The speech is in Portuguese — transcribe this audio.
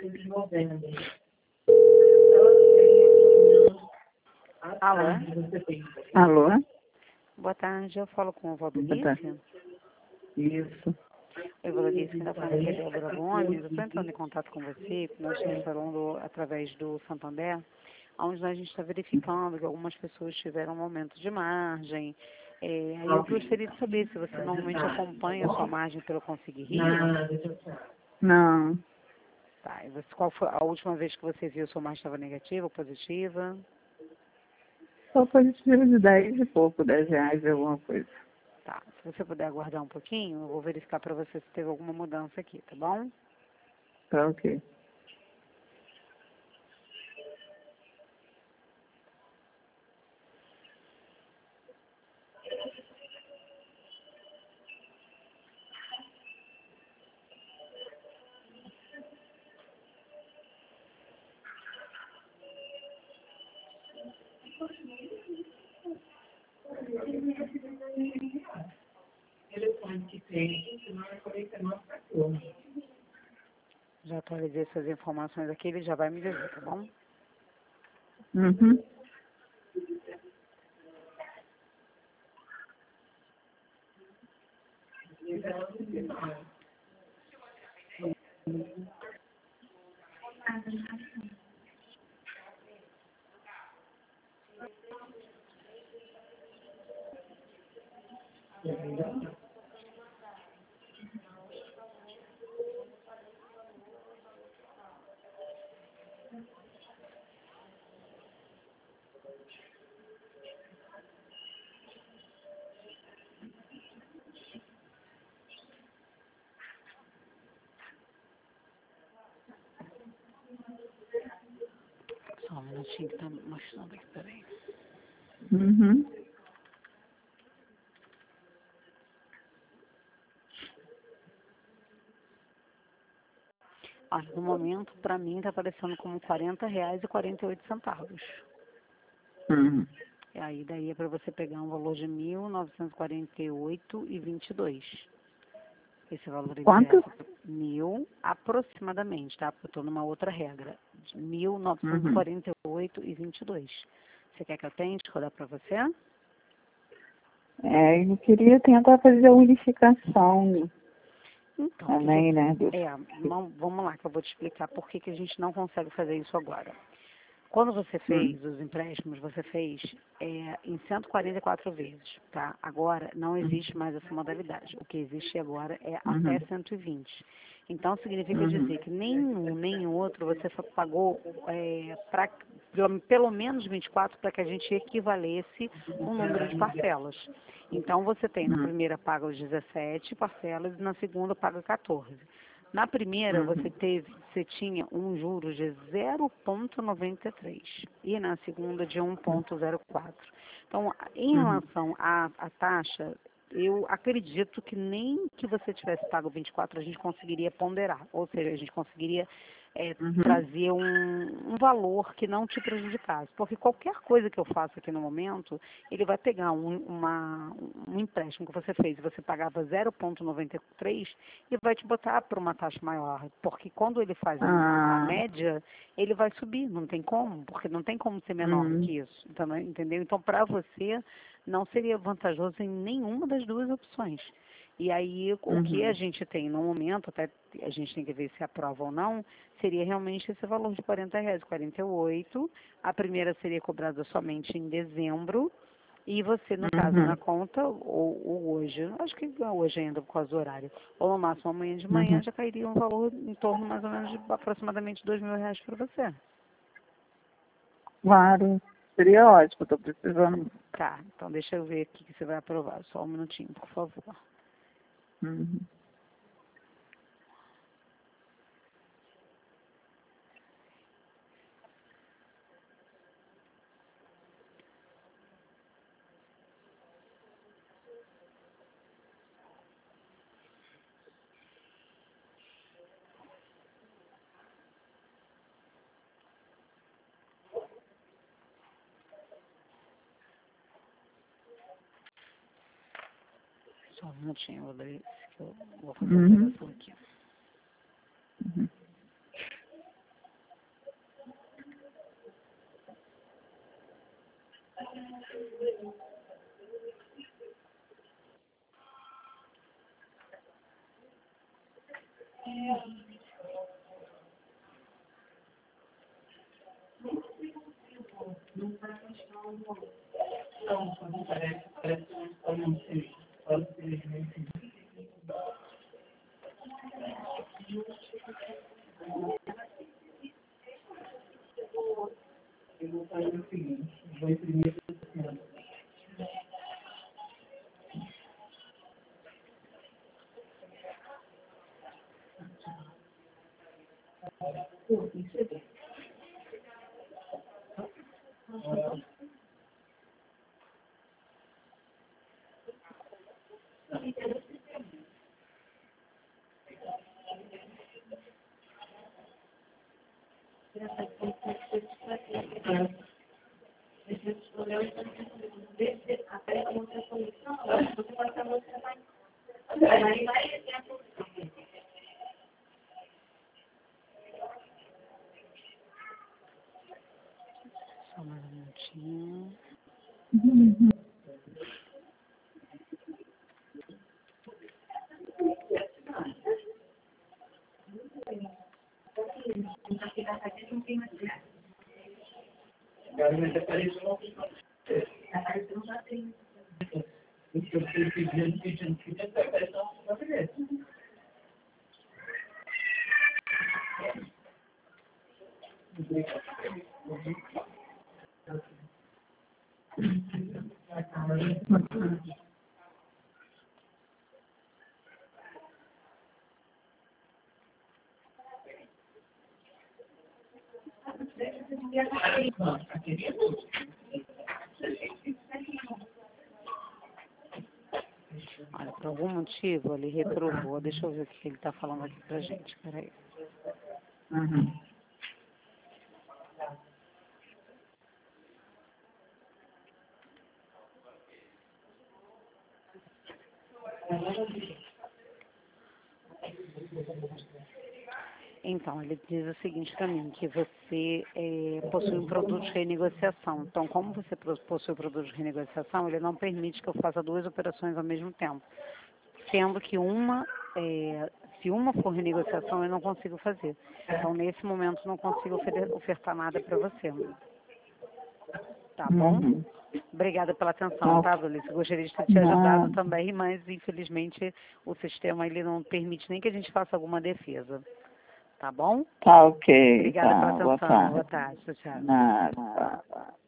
Alô? Alô? Boa tarde, eu falo com o Boa tarde. Valdovício. Isso. Oi, Valdovício, quem está falando aqui é Débora Gomes. Eu estou entrando em contato com você, porque nós estamos falando através do Santander, onde a gente está verificando que algumas pessoas tiveram um aumento de margem. Aí eu gostaria de saber se você normalmente acompanha a sua margem pelo Conseguir Rio. Não. Tá, e você, qual foi a última vez que você viu sua margem estava negativa ou positiva? Só positivo de 10 e pouco, 10 reais, alguma coisa. Tá, se você puder aguardar um pouquinho, eu vou verificar para você se teve alguma mudança aqui, tá bom? Tá ok. Já atualizei essas informações aqui, ele já vai me dizer, tá bom? Uhum. Só um minutinho que tá mostrando aqui, peraí. Uhum. Olha, no momento, para mim, tá aparecendo como R$ 40,48. Uhum. E aí, daí é para você pegar um valor de 1.948,22. Esse valor ele Quanto? é 1.000 aproximadamente, tá? Porque eu estou numa outra regra. De Uhum. 1.948,22. Você quer que eu tente rodar para você? Eu queria tentar fazer a unificação Então, o que que também, né? vamos lá que eu vou te explicar por que que a gente não consegue fazer isso agora. Quando você fez os empréstimos, você fez em 144 vezes, tá? Agora não existe mais essa modalidade. O que existe agora é até Uhum. 120. Então significa Uhum. dizer que nenhum nem o outro você só pagou pelo menos 24 para que a gente equivalesse o número de parcelas. Então você tem na Uhum. primeira paga os 17 parcelas e na segunda paga 14. Na primeira, Uhum. você tinha um juros de 0,93 e na segunda de 1,04. Então, em Uhum. relação à taxa, eu acredito que nem que você tivesse pago 24, a gente conseguiria ponderar, ou seja, a gente conseguiria Uhum. trazer um valor que não te prejudicasse. Porque qualquer coisa que eu faça aqui no momento, ele vai pegar um empréstimo que você fez e você pagava 0,93 e vai te botar para uma taxa maior. Porque quando ele faz a Ah. média, ele vai subir, não tem como, porque não tem como ser menor do Uhum. que isso. Então, entendeu? Então, para você, não seria vantajoso em nenhuma das duas opções. E aí, o que a Uhum. gente tem no momento, até a gente tem que ver se aprova ou não, seria realmente esse valor de R$ 40,48. A primeira seria cobrada somente em dezembro. E você, no caso, na Uhum. conta, ou hoje, acho que hoje ainda por causa do horário, ou no máximo amanhã de manhã, Uhum. já cairia um valor em torno mais ou menos de aproximadamente R$ 2.000 para você. Claro. Seria ótimo, estou precisando. Tá, então deixa eu ver aqui que você vai aprovar. Só um minutinho, por favor. Uhum. Só um minutinho, Rodrigo, que eu vou fazer a Uhum. alteração aqui. Uhum. Eu vou fazer o seguinte, vou imprimir essa. Só mais um minutinho. Olha, por algum motivo ele reprovou. Deixa eu ver o que ele está falando aqui pra gente. Peraí. Uhum. Então, ele diz o seguinte para mim, que você possui um produto de renegociação. Então, como você possui um produto de renegociação, ele não permite que eu faça duas operações ao mesmo tempo. Sendo que se uma for renegociação, eu não consigo fazer. Então, nesse momento, não consigo ofertar nada para você. Tá bom? Uhum. Obrigada pela atenção, tá, Dolice? Gostaria de ter te ajudado também, mas, infelizmente, o sistema ele não permite nem que a gente faça alguma defesa. Tá bom? Tá ok. Obrigada Tá. pela Boa atenção. tarde. Boa tarde. Tchau, tchau. Nada. Tá.